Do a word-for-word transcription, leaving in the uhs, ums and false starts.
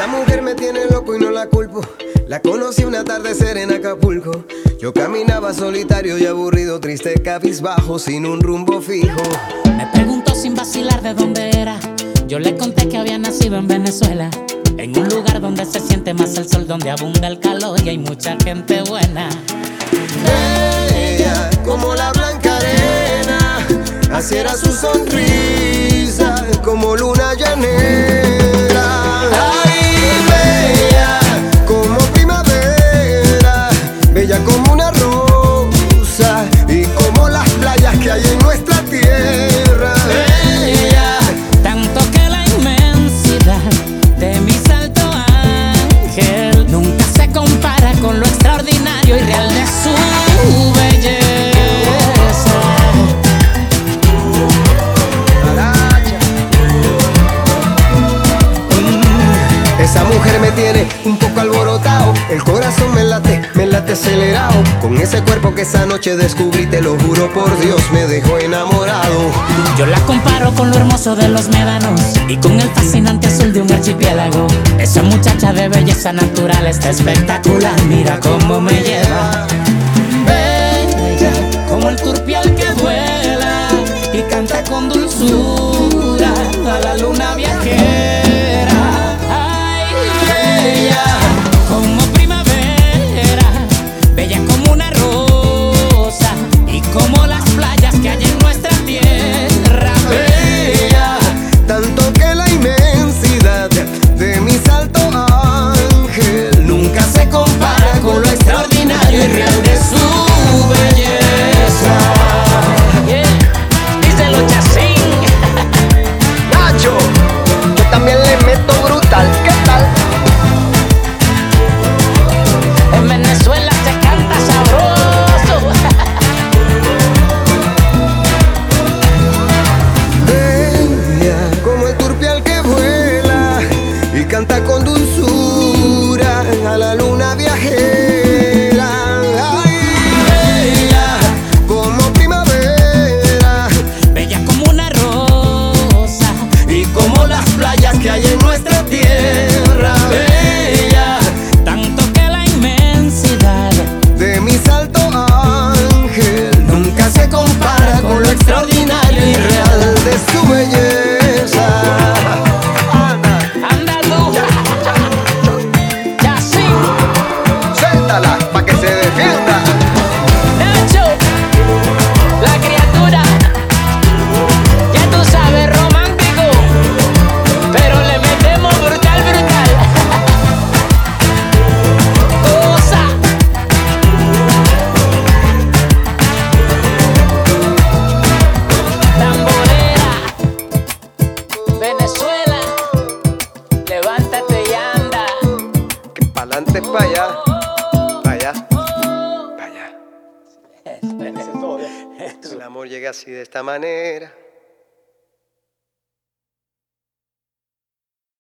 Esa mujer me tiene loco y no la culpo. La conocí un atardecer en Acapulco. Yo caminaba solitario y aburrido, triste, cabizbajo, sin un rumbo fijo. Me preguntó sin vacilar de dónde era. Yo le conté que había nacido en Venezuela, en un lugar donde se siente más el sol, donde abunda el calor y hay mucha gente buena. Bella como la blanca arena, así era su sonrisa, como luna llanera. Ay, bella como primavera, bella como una rosa y como las playas que hay en nuestra tierra. Bella, tanto que la inmensidad de mi salto ángel nunca se compara con lo extraordinario y real de su belleza. Esa mujer me tiene un poco alborotado, el corazón me late, me late acelerado. Con ese cuerpo que esa noche descubrí, te lo juro por Dios, me dejó enamorado. Yo la comparo con lo hermoso de los médanos y con el fascinante azul de un archipiélago. Esa muchacha de belleza natural está espectacular, mira cómo me lleva. Bella como el turpial que vuela y canta con dulzura a la luna viajera. Como primavera, bella como una rosa y como las playas que hay en nuestra tierra. Bella, tanto que la inmensidad de mi salto ángel nunca se compara con lo extraordinario y real de su belleza. Yeah. Díselo, Chacín. Nacho, yo también le meto brutal, ¿qué tal? En Venezuela se canta sabroso. Bella como el turpial que vuela y canta con dulzura a la luna viajera. Ay, bella como primavera, Bella como una rosa y como las playas que hay en nuestra tierra. Bella tanto que la inmensidad de mi salto ángel nunca se compara con lo extraordinario y real de su belleza. Anda, Andalú, Chacín, suéltala pa' que se defienda. Nacho, la criatura, ya tú sabes, romántico, pero le metemos brutal, brutal. Cosa. Tamborera, Venezuela, levántate y anda. Que pa'lante pa' allá, pa' allá, pa' allá. El amor llega así de esta manera.